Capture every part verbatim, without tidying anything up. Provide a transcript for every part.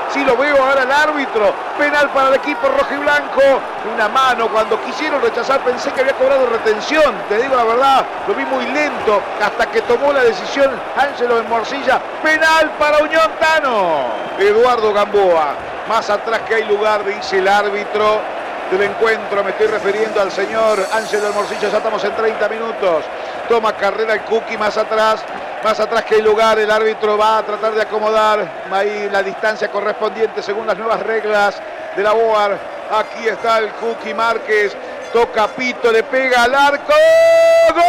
Sí lo veo ahora el árbitro. Penal para el equipo rojiblanco. Una mano cuando quisieron rechazar. Pensé que había cobrado retención. Te digo la verdad, lo vi muy lento hasta que tomó la decisión Ángelo de Morcilla. Penal para Unión Tano. Eduardo Gamboa. Más atrás que hay lugar, dice el árbitro del encuentro. Me estoy refiriendo al señor Ángelo de Morcilla. Ya estamos en treinta minutos. Toma carrera el Cookie más atrás. Más atrás que hay lugar, el árbitro va a tratar de acomodar ahí la distancia correspondiente según las nuevas reglas de la B O A R. Aquí está el Cookie Márquez, toca pito, le pega al arco. ¡Gol!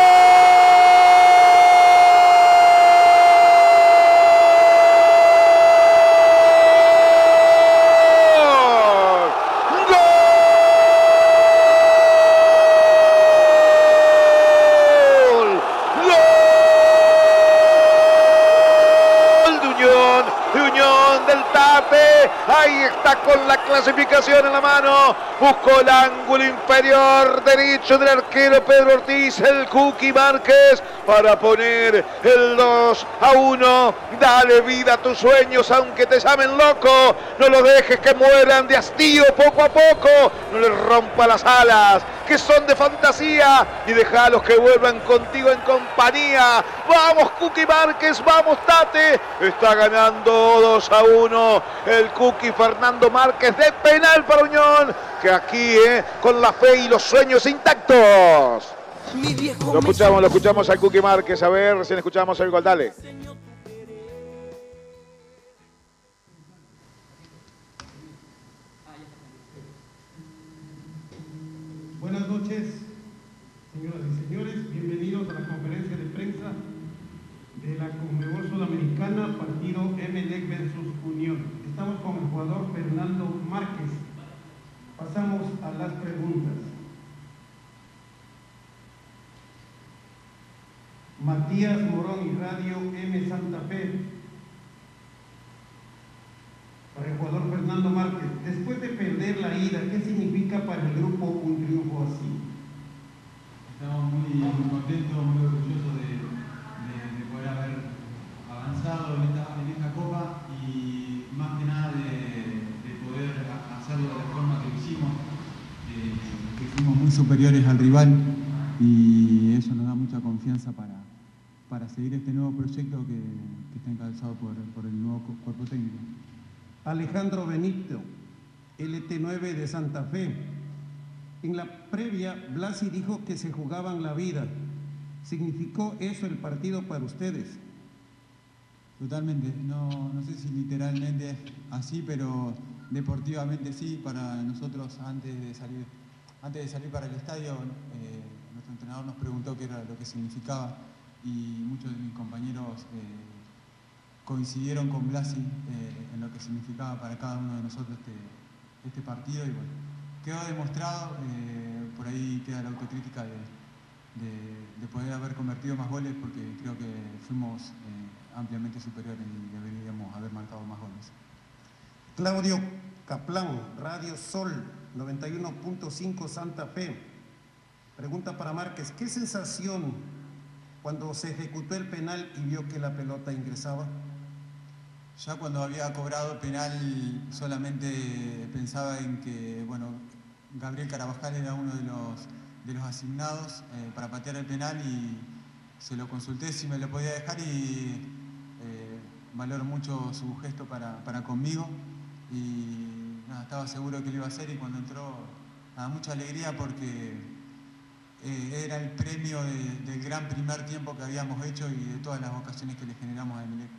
Ahí está con la clasificación en la mano. Buscó el ángulo inferior derecho del arquero Pedro Ortiz, el Cookie Márquez, para poner el dos a uno. Dale vida a tus sueños, aunque te llamen loco. No los dejes que mueran de hastío poco a poco. No les rompa las alas, que son de fantasía, y dejalos que vuelvan contigo en compañía. Vamos Cookie Márquez, vamos Tate. Está ganando dos a uno el Cookie Fernando Márquez de penal para Unión, que aquí eh, con la fe y los sueños intactos. Lo escuchamos, lo escuchamos al Cookie Márquez. A ver, recién escuchamos el gol, dale. Buenas noches, señoras y señores. Bienvenidos a la conferencia de prensa de la Conmebol Sudamericana, partido Emelec versus Unión. Estamos con el jugador Fernando Márquez. Pasamos a las preguntas. Matías Morón y Radio M Santa Fe. Para el jugador Fernando Márquez, después de perder la ida, ¿qué significa para el grupo un triunfo así? Estamos muy, muy contentos, muy orgullosos de, de, de poder haber avanzado en esta, en esta copa y más que nada de, de poder hacerlo de la forma que lo hicimos, eh, que fuimos muy superiores al rival y eso nos da mucha confianza para, para seguir este nuevo proyecto que, que está encabezado por, por el nuevo cuerpo técnico. Alejandro Benito, L T nueve de Santa Fe. En la previa, Blasi dijo que se jugaban la vida. ¿Significó eso el partido para ustedes? Totalmente, no, no sé si literalmente es así, pero deportivamente sí. Para nosotros, antes de salir, antes de salir para el estadio, eh, nuestro entrenador nos preguntó qué era lo que significaba y muchos de mis compañeros eh, coincidieron con Blasi eh, en lo que significaba para cada uno de nosotros este, este partido y bueno, quedó demostrado, eh, por ahí queda la autocrítica de, de, de poder haber convertido más goles porque creo que fuimos eh, ampliamente superiores y deberíamos haber marcado más goles. Claudio Caplán, Radio Sol noventa y uno punto cinco Santa Fe. Pregunta para Márquez, ¿qué sensación cuando se ejecutó el penal y vio que la pelota ingresaba? Ya cuando había cobrado penal solamente pensaba en que, bueno, Gabriel Carabajal era uno de los, de los asignados eh, para patear el penal y se lo consulté si me lo podía dejar y eh, valoro mucho su gesto para, para conmigo y nada, estaba seguro que lo iba a hacer y cuando entró, nada, mucha alegría porque eh, era el premio de, del gran primer tiempo que habíamos hecho y de todas las ocasiones que le generamos a Emelec.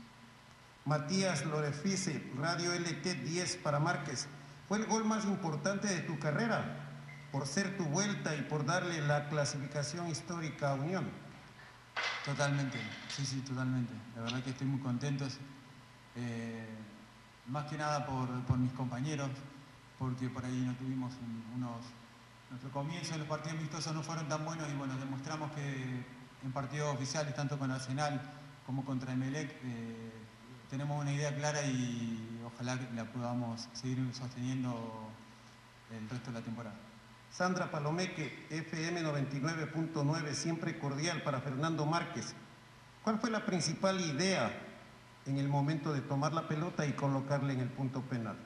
Matías Lorefice, Radio L T diez para Márquez. ¿Fue el gol más importante de tu carrera? Por ser tu vuelta y por darle la clasificación histórica a Unión. Totalmente, sí, sí, totalmente. La verdad que estoy muy contento. Eh, más que nada por, por mis compañeros, porque por ahí no tuvimos un, unos... Nuestro comienzo en los partidos amistosos no fueron tan buenos y bueno, demostramos que en partidos oficiales, tanto con Arsenal como contra Emelec, eh, tenemos una idea clara y ojalá que la podamos seguir sosteniendo el resto de la temporada. Sandra Palomeque, F M noventa y nueve punto nueve, siempre cordial para Fernando Márquez. ¿Cuál fue la principal idea en el momento de tomar la pelota y colocarle en el punto penal?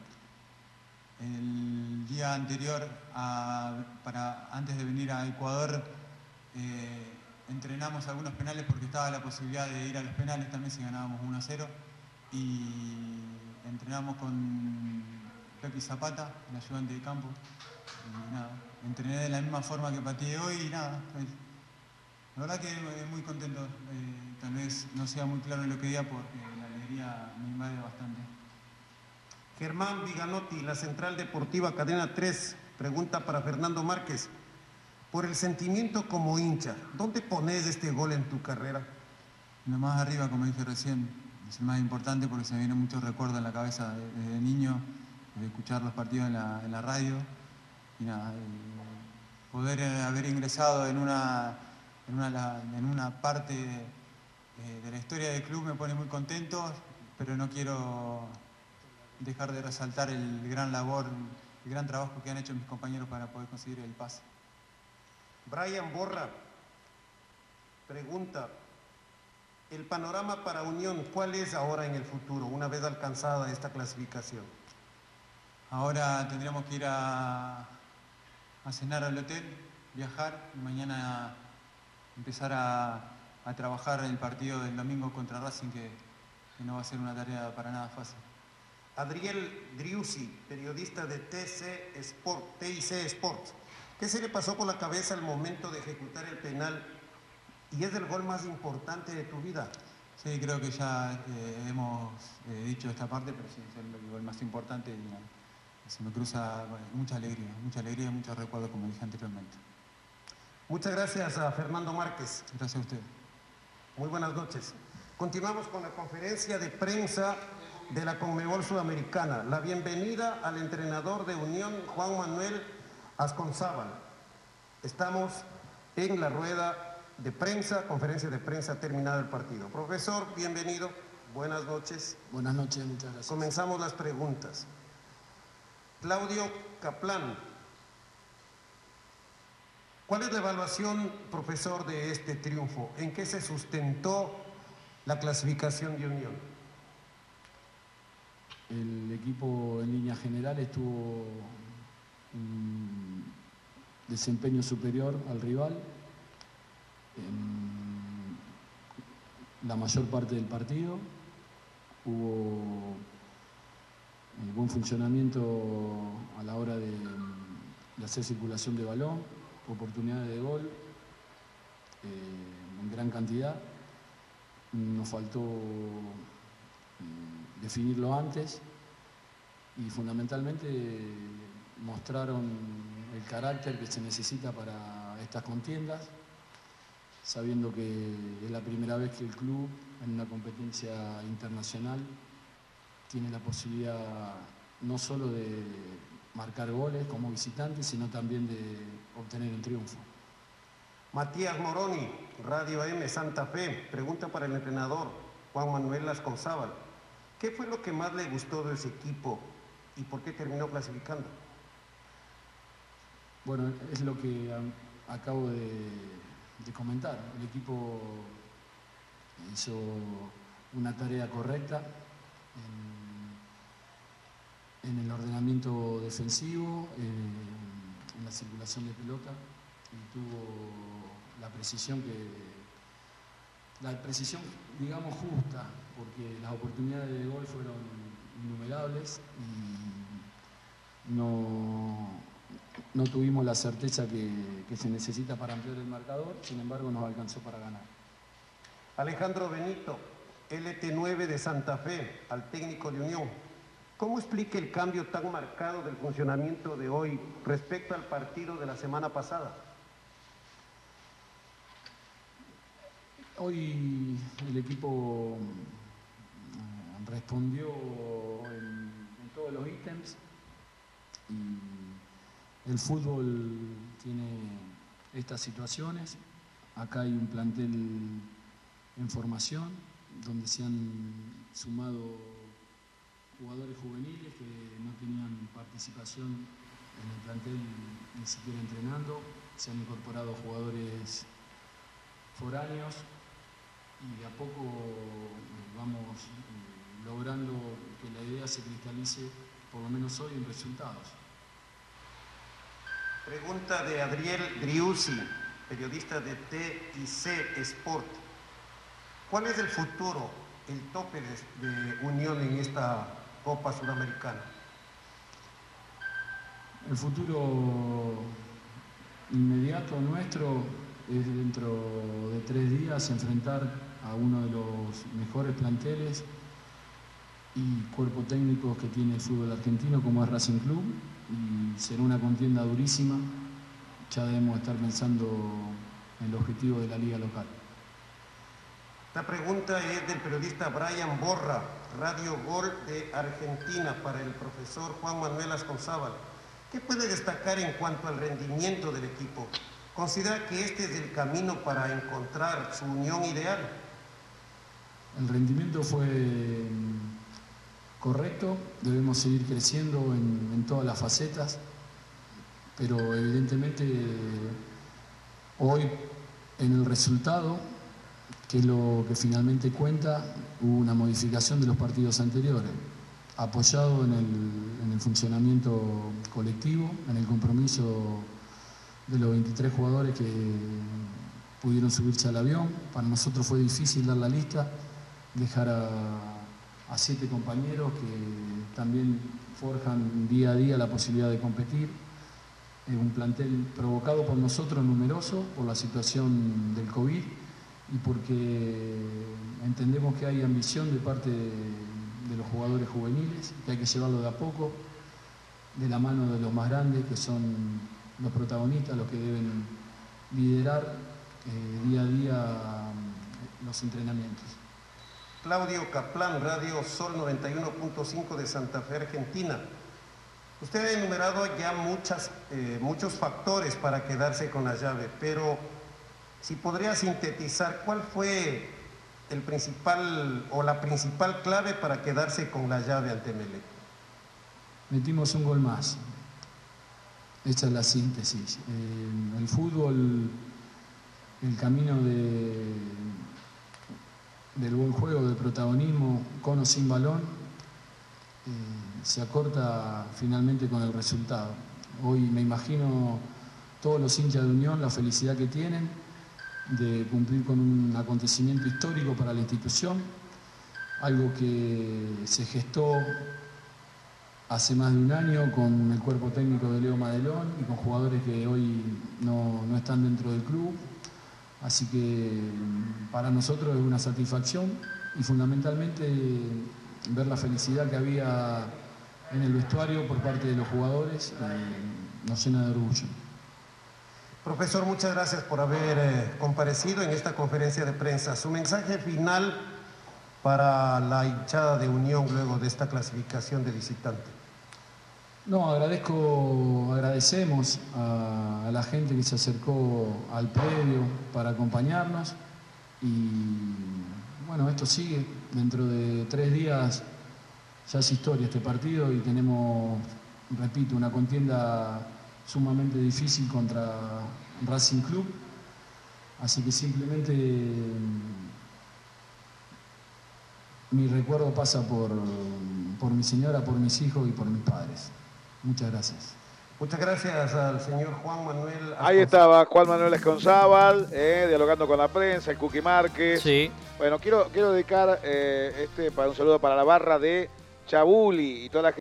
El día anterior, a, para, antes de venir a Ecuador, eh, entrenamos algunos penales porque estaba la posibilidad de ir a los penales también si ganábamos uno a cero. Y entrenamos con Pepi Zapata, el ayudante de campo. Y nada, entrené de la misma forma que pateé hoy y nada. La verdad que eh, muy contento. Eh, tal vez no sea muy claro lo que diga porque la alegría me invade bastante. Germán Viganotti, la Central Deportiva Cadena tres, pregunta para Fernando Márquez. Por el sentimiento como hincha, ¿dónde pones este gol en tu carrera? Lo más arriba, como dije recién, es el más importante porque se me vienen muchos recuerdos en la cabeza desde de niño, de escuchar los partidos en la, en la radio. Y nada, y poder haber ingresado en una, en una, en una parte de, de la historia del club me pone muy contento, pero no quiero dejar de resaltar el gran labor, el gran trabajo que han hecho mis compañeros para poder conseguir el pase. Brian Borra pregunta, el panorama para Unión, ¿cuál es ahora en el futuro, una vez alcanzada esta clasificación? Ahora tendríamos que ir a, a cenar al hotel, viajar y mañana empezar a, a trabajar el partido del domingo contra Racing, que, que no va a ser una tarea para nada fácil. Adriel Driussi, periodista de T C Sport, T I C Sports. ¿Qué se le pasó por la cabeza al momento de ejecutar el penal? ¿Y es el gol más importante de tu vida? Sí, creo que ya eh, hemos eh, dicho esta parte, pero sí, es el gol más importante y eh, se me cruza bueno, mucha alegría, mucha alegría y muchos recuerdos, como dije anteriormente. Muchas gracias a Fernando Márquez. Gracias a usted. Muy buenas noches. Continuamos con la conferencia de prensa de la Conmebol Sudamericana. La bienvenida al entrenador de Unión, Juan Manuel Asconzábal. Estamos en la rueda de prensa, conferencia de prensa terminado el partido. Profesor, bienvenido. Buenas noches. Buenas noches, muchas gracias. Comenzamos las preguntas. Claudio Kaplan. ¿Cuál es la evaluación, profesor, de este triunfo? ¿En qué se sustentó la clasificación de Unión? El equipo en línea general estuvo un desempeño superior al rival en la mayor parte del partido. Hubo buen funcionamiento a la hora de, de hacer circulación de balón, oportunidades de gol eh, en gran cantidad. Nos faltó eh, definirlo antes y fundamentalmente mostraron el carácter que se necesita para estas contiendas, sabiendo que es la primera vez que el club en una competencia internacional tiene la posibilidad no solo de marcar goles como visitante, sino también de obtener un triunfo. Matías Moroni, Radio M, Santa Fe, pregunta para el entrenador Juan Manuel Asconzábal. ¿Qué fue lo que más le gustó de ese equipo y por qué terminó clasificando? Bueno, es lo que acabo de, de comentar. El equipo hizo una tarea correcta en, en el ordenamiento defensivo, en, en la circulación de pelota, y tuvo la precisión que la precisión digamos justa, porque las oportunidades de gol fueron innumerables y no, no tuvimos la certeza que, que se necesita para ampliar el marcador, sin embargo nos alcanzó para ganar. Alejandro Benito, L T nueve de Santa Fe, al técnico de Unión. ¿Cómo explica el cambio tan marcado del funcionamiento de hoy respecto al partido de la semana pasada? Hoy el equipo respondió en, en todos los ítems y el fútbol tiene estas situaciones. Acá hay un plantel en formación donde se han sumado jugadores juveniles que no tenían participación en el plantel ni siquiera entrenando. Se han incorporado jugadores foráneos y de a poco vamos logrando que la idea se cristalice, por lo menos hoy, en resultados. Pregunta de Adriel Driussi, periodista de T I C Sport. ¿Cuál es el futuro, el tope de, de Unión en esta Copa Sudamericana? El futuro inmediato nuestro es dentro de tres días enfrentar a uno de los mejores planteles y cuerpo técnico que tiene el fútbol argentino, como es Racing Club, y será una contienda durísima. Ya debemos estar pensando en el objetivo de la liga local. Esta pregunta es del periodista Brian Borra, Radio Gol de Argentina, para el profesor Juan Manuel Asconzábal. ¿Qué puede destacar en cuanto al rendimiento del equipo? ¿Considera que este es el camino para encontrar su unión ideal? El rendimiento fue correcto, debemos seguir creciendo en, en todas las facetas, pero evidentemente hoy en el resultado, que es lo que finalmente cuenta, hubo una modificación de los partidos anteriores, apoyado en el, en el funcionamiento colectivo, en el compromiso de los veintitrés jugadores que pudieron subirse al avión. Para nosotros fue difícil dar la lista, dejar a, a siete compañeros que también forjan día a día la posibilidad de competir. Es un plantel provocado por nosotros, numeroso, por la situación del COVID y porque entendemos que hay ambición de parte de, de los jugadores juveniles, que hay que llevarlo de a poco, de la mano de los más grandes, que son los protagonistas, los que deben liderar eh, día a día los entrenamientos. Claudio Kaplan, Radio Sol noventa y uno punto cinco de Santa Fe, Argentina. Usted ha enumerado ya muchas, eh, muchos factores para quedarse con la llave, pero si podría sintetizar, ¿cuál fue el principal o la principal clave para quedarse con la llave ante Emelec? Metimos un gol más. Esta es la síntesis. Eh, el fútbol, el camino de, del buen juego, del protagonismo, con o sin balón, eh, se acorta finalmente con el resultado. Hoy me imagino todos los hinchas de Unión, la felicidad que tienen de cumplir con un acontecimiento histórico para la institución, algo que se gestó hace más de un año con el cuerpo técnico de Leo Madelón y con jugadores que hoy no, no están dentro del club. Así que para nosotros es una satisfacción y fundamentalmente ver la felicidad que había en el vestuario por parte de los jugadores eh, nos llena de orgullo. Profesor, muchas gracias por haber eh, comparecido en esta conferencia de prensa. Su mensaje final para la hinchada de Unión luego de esta clasificación de visitante. No, agradezco, agradecemos a, a la gente que se acercó al predio para acompañarnos y bueno, esto sigue. Dentro de tres días ya es historia este partido y tenemos, repito, una contienda sumamente difícil contra Racing Club, así que simplemente mi recuerdo pasa por, por mi señora, por mis hijos y por mis padres. Muchas gracias. Muchas gracias al señor Juan Manuel Asconzábal. Ahí estaba Juan Manuel Asconzábal, eh, dialogando con la prensa, el Cookie Márquez. Sí. Bueno, quiero, quiero dedicar eh, este para un saludo para la barra de Chabuli y toda la gente.